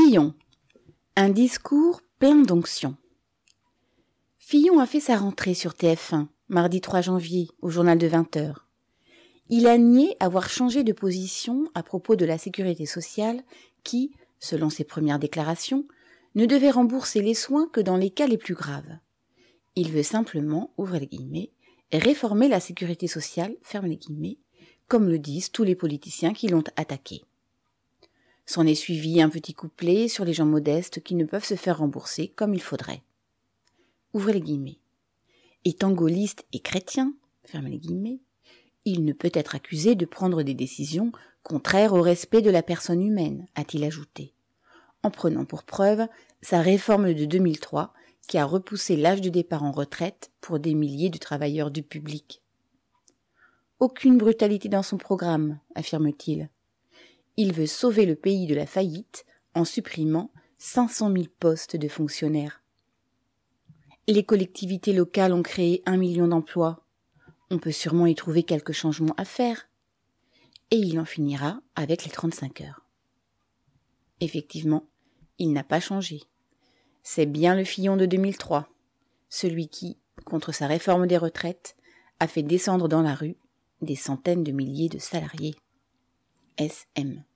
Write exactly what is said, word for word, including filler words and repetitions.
Fillon, un discours plein d'onction. Fillon a fait sa rentrée sur T F un, mardi trois janvier, au journal de vingt heures. Il a nié avoir changé de position à propos de la sécurité sociale qui, selon ses premières déclarations, ne devait rembourser les soins que dans les cas les plus graves. Il veut simplement, ouvrez les guillemets, réformer la sécurité sociale, ferme les guillemets, comme le disent tous les politiciens qui l'ont attaqué. S'en est suivi un petit couplet sur les gens modestes qui ne peuvent se faire rembourser comme il faudrait. Ouvrez les guillemets. Étant gaulliste et chrétien, fermez les guillemets, il ne peut être accusé de prendre des décisions contraires au respect de la personne humaine, a-t-il ajouté, en prenant pour preuve sa réforme de deux mille trois qui a repoussé l'âge de départ en retraite pour des milliers de travailleurs du public. Aucune brutalité dans son programme, affirme-t-il. Il veut sauver le pays de la faillite en supprimant cinq cent mille postes de fonctionnaires. Les collectivités locales ont créé un million d'emplois. On peut sûrement y trouver quelques changements à faire. Et il en finira avec les trente-cinq heures. Effectivement, il n'a pas changé. C'est bien le Fillon de deux mille trois, celui qui, contre sa réforme des retraites, a fait descendre dans la rue des centaines de milliers de salariés. S M